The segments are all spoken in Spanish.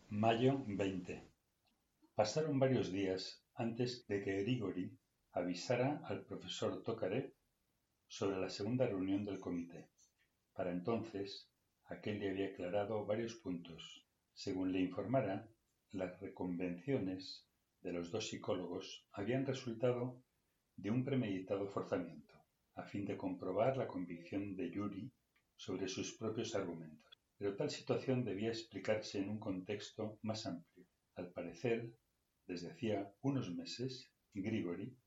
Mayo 20. Pasaron varios días antes de que Grigori avisara al profesor Tokarev sobre la segunda reunión del comité. Para entonces, aquel le había aclarado varios puntos. Según le informara, las reconvenciones de los dos psicólogos habían resultado de un premeditado forzamiento, a fin de comprobar la convicción de Yuri sobre sus propios argumentos. Pero tal situación debía explicarse en un contexto más amplio. Al parecer, desde hacía unos meses, Grigori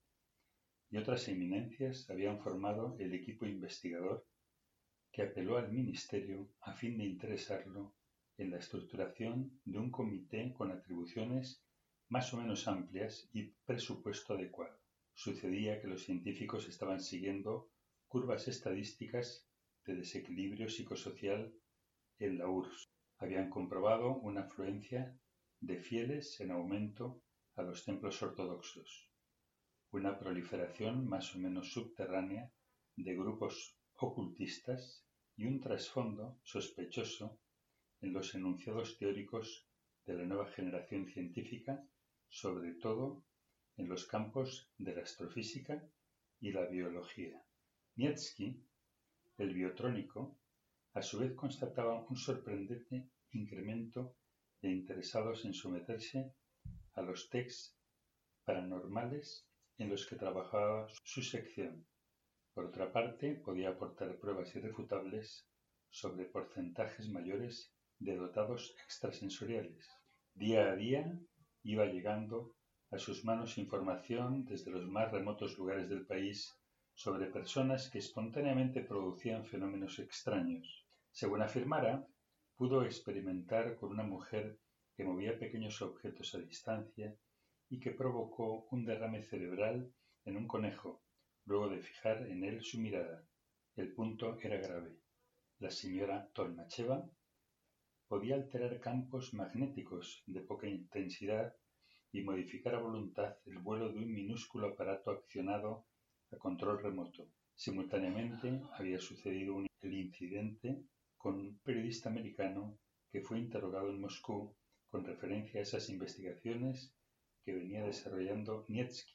y otras eminencias habían formado el equipo investigador que apeló al Ministerio a fin de interesarlo en la estructuración de un comité con atribuciones más o menos amplias y presupuesto adecuado. Sucedía que los científicos estaban siguiendo curvas estadísticas de desequilibrio psicosocial en la URSS. Habían comprobado una afluencia de fieles en aumento a los templos ortodoxos, una proliferación más o menos subterránea de grupos ocultistas y un trasfondo sospechoso en los enunciados teóricos de la nueva generación científica, sobre todo en los campos de la astrofísica y la biología. Niedzhky, el biotrónico, a su vez constataba un sorprendente incremento de interesados en someterse a los tests paranormales en los que trabajaba su sección. Por otra parte, podía aportar pruebas irrefutables sobre porcentajes mayores de dotados extrasensoriales. Día a día iba llegando a sus manos información desde los más remotos lugares del país sobre personas que espontáneamente producían fenómenos extraños. Según afirmara, pudo experimentar con una mujer que movía pequeños objetos a distancia y que provocó un derrame cerebral en un conejo, luego de fijar en él su mirada. El punto era grave. La señora Tolmacheva podía alterar campos magnéticos de poca intensidad y modificar a voluntad el vuelo de un minúsculo aparato accionado a control remoto. Simultáneamente había sucedido el incidente con un periodista americano que fue interrogado en Moscú con referencia a esas investigaciones que venía desarrollando Niedzhky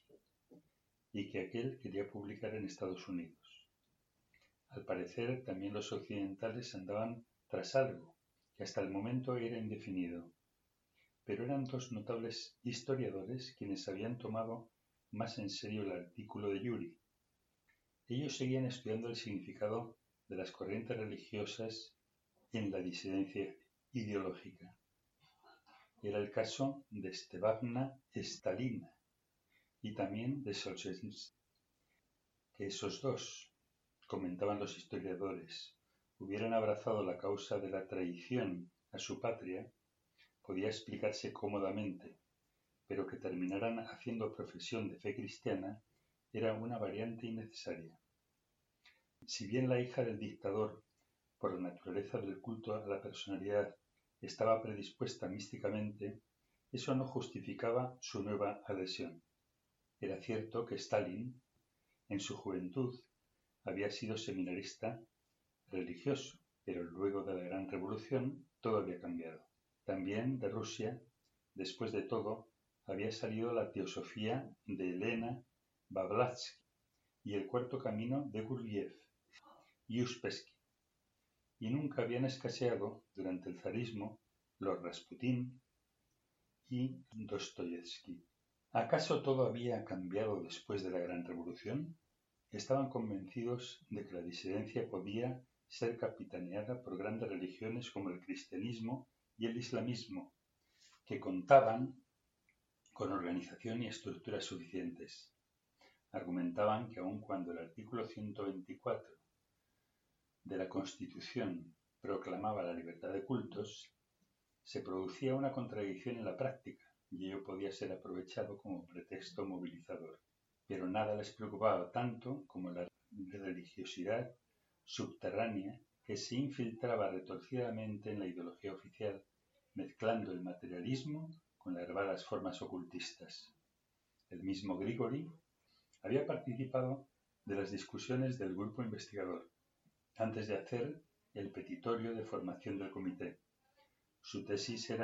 y que aquel quería publicar en Estados Unidos. Al parecer, también los occidentales andaban tras algo que hasta el momento era indefinido, pero eran dos notables historiadores quienes habían tomado más en serio el artículo de Yuri. Ellos seguían estudiando el significado de las corrientes religiosas en la disidencia ideológica. Era el caso de Stepana Stalina y también de Solzhenitsyn. Que esos dos, comentaban los historiadores, hubieran abrazado la causa de la traición a su patria, podía explicarse cómodamente, pero que terminaran haciendo profesión de fe cristiana era una variante innecesaria. Si bien la hija del dictador, por la naturaleza del culto a la personalidad, estaba predispuesta místicamente, eso no justificaba su nueva adhesión. Era cierto que Stalin, en su juventud, había sido seminarista religioso, pero luego de la Gran Revolución todo había cambiado. También de Rusia, después de todo, había salido la teosofía de Elena Blavatsky y el cuarto camino de Gurdjieff y Uspensky, y nunca habían escaseado durante el zarismo los Rasputín y Dostoyevsky. ¿Acaso todo había cambiado después de la Gran Revolución? Estaban convencidos de que la disidencia podía ser capitaneada por grandes religiones como el cristianismo y el islamismo, que contaban con organización y estructuras suficientes. Argumentaban que aun cuando el artículo 124 de la Constitución proclamaba la libertad de cultos, se producía una contradicción en la práctica y ello podía ser aprovechado como pretexto movilizador. Pero nada les preocupaba tanto como la religiosidad subterránea que se infiltraba retorcidamente en la ideología oficial, mezclando el materialismo con larvadas formas ocultistas. El mismo Grigori había participado de las discusiones del grupo investigador antes de hacer el petitorio de formación del comité. Su tesis era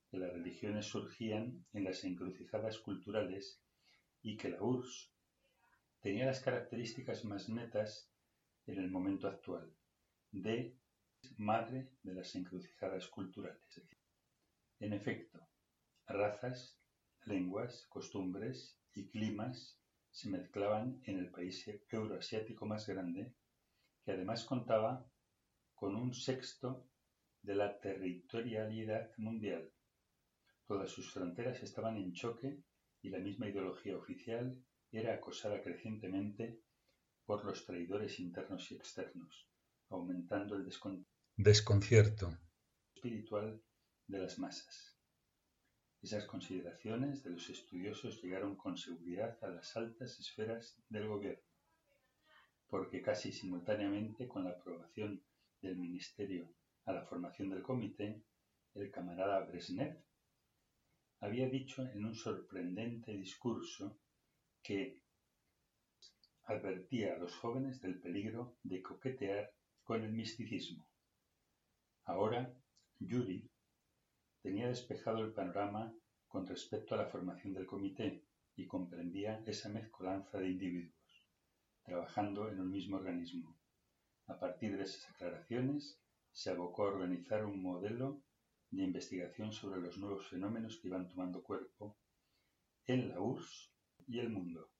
que las religiones surgían en las encrucijadas culturales y que la URSS tenía las características más netas en el momento actual de madre de las encrucijadas culturales. En efecto, razas, lenguas, costumbres y climas se mezclaban en el país euroasiático más grande, que además contaba con un sexto de la territorialidad mundial. Todas sus fronteras estaban en choque y la misma ideología oficial era acosada crecientemente por los traidores internos y externos, aumentando el desconcierto espiritual de las masas. Esas consideraciones de los estudiosos llegaron con seguridad a las altas esferas del gobierno, porque casi simultáneamente con la aprobación del ministerio a la formación del comité, el camarada Brezhnev había dicho en un sorprendente discurso que advertía a los jóvenes del peligro de coquetear con el misticismo. Ahora, Yuri tenía despejado el panorama con respecto a la formación del comité y comprendía esa mezcolanza de individuos, trabajando en un mismo organismo. A partir de esas aclaraciones, se abocó a organizar un modelo de investigación sobre los nuevos fenómenos que iban tomando cuerpo en la URSS y el mundo.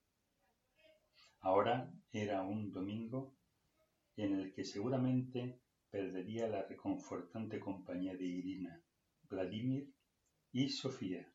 Ahora era un domingo en el que seguramente perdería la reconfortante compañía de Irina, Vladimir y Sofía.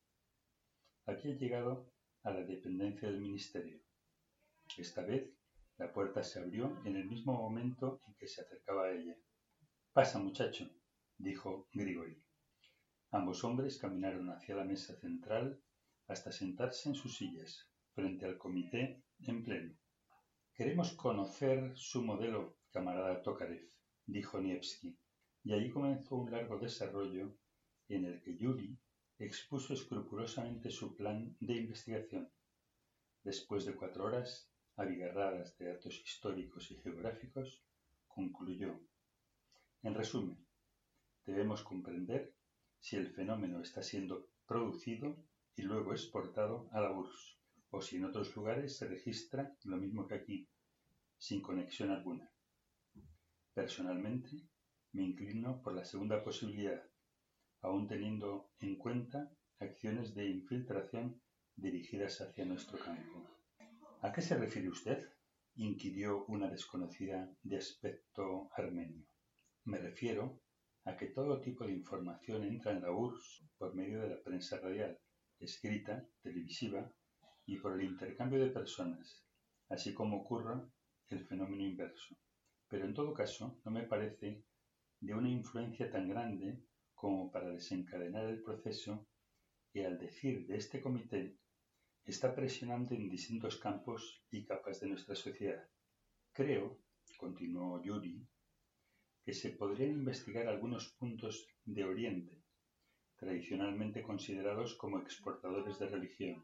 Había llegado a la dependencia del ministerio. Esta vez la puerta se abrió en el mismo momento en que se acercaba a ella. «Pasa, muchacho», dijo Grigori. Ambos hombres caminaron hacia la mesa central hasta sentarse en sus sillas, frente al comité en pleno. «Queremos conocer su modelo, camarada Tokarev», dijo Nevsky, y allí comenzó un largo desarrollo en el que Yuri expuso escrupulosamente su plan de investigación. Después de 4 horas abigarradas de datos históricos y geográficos, concluyó: «En resumen, debemos comprender si el fenómeno está siendo producido y luego exportado a la URSS, o si en otros lugares se registra lo mismo que aquí, sin conexión alguna. Personalmente, me inclino por la segunda posibilidad, aun teniendo en cuenta acciones de infiltración dirigidas hacia nuestro campo». «¿A qué se refiere usted?», inquirió una desconocida de aspecto armenio. «Me refiero a que todo tipo de información entra en la URSS por medio de la prensa radial, escrita, televisiva y por el intercambio de personas, así como ocurra el fenómeno inverso. Pero en todo caso no me parece de una influencia tan grande como para desencadenar el proceso que, al decir de este comité, está presionando en distintos campos y capas de nuestra sociedad. Creo», continuó Yuri, «que se podrían investigar algunos puntos de Oriente, tradicionalmente considerados como exportadores de religión.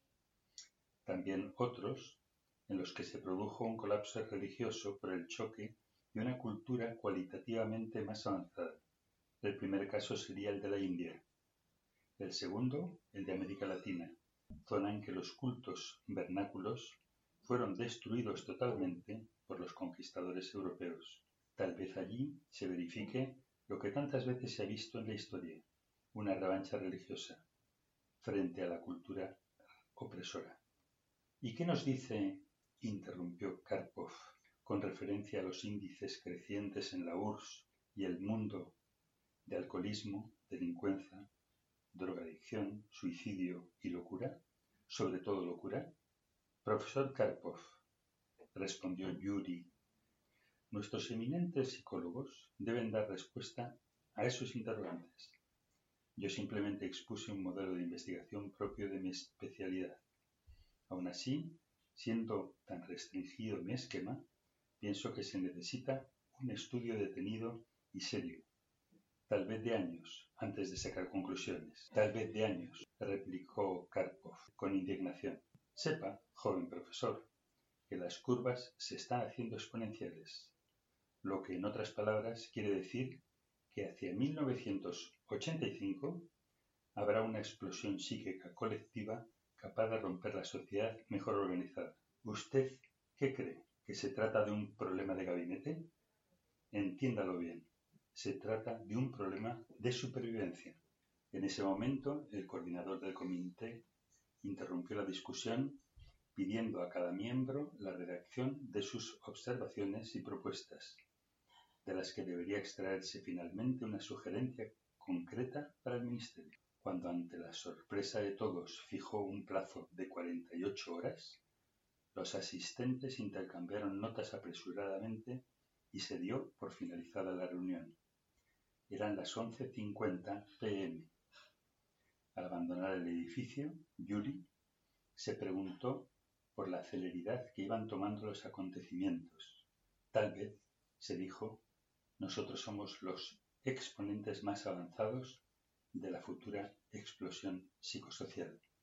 También otros en los que se produjo un colapso religioso por el choque de una cultura cualitativamente más avanzada. El primer caso sería el de la India. El segundo, el de América Latina, zona en que los cultos vernáculos fueron destruidos totalmente por los conquistadores europeos. Tal vez allí se verifique lo que tantas veces se ha visto en la historia, una revancha religiosa frente a la cultura opresora». «¿Y qué nos dice?», interrumpió Karpov, «con referencia a los índices crecientes en la URSS y el mundo de alcoholismo, delincuencia, drogadicción, suicidio y locura? Sobre todo locura». «Profesor Karpov», respondió Yuri, «nuestros eminentes psicólogos deben dar respuesta a esos interrogantes. Yo simplemente expuse un modelo de investigación propio de mi especialidad. Aun así, siendo tan restringido mi esquema, pienso que se necesita un estudio detenido y serio, tal vez de años, antes de sacar conclusiones». «Tal vez de años», replicó Karpov con indignación. «Sepa, joven profesor, que las curvas se están haciendo exponenciales, lo que en otras palabras quiere decir que hacia 1985 habrá una explosión psíquica colectiva capaz de romper la sociedad mejor organizada. ¿Usted qué cree? ¿Que se trata de un problema de gabinete? Entiéndalo bien. Se trata de un problema de supervivencia. En ese momento, el coordinador del comité interrumpió la discusión pidiendo a cada miembro la redacción de sus observaciones y propuestas, de las que debería extraerse finalmente una sugerencia concreta para el ministerio. Cuando ante la sorpresa de todos fijó un plazo de 48 horas, los asistentes intercambiaron notas apresuradamente y se dio por finalizada la reunión. Eran las 11:50 p.m. Al abandonar el edificio, Yuri se preguntó por la celeridad que iban tomando los acontecimientos. Tal vez, se dijo, nosotros somos los exponentes más avanzados de la futura explosión psicosocial.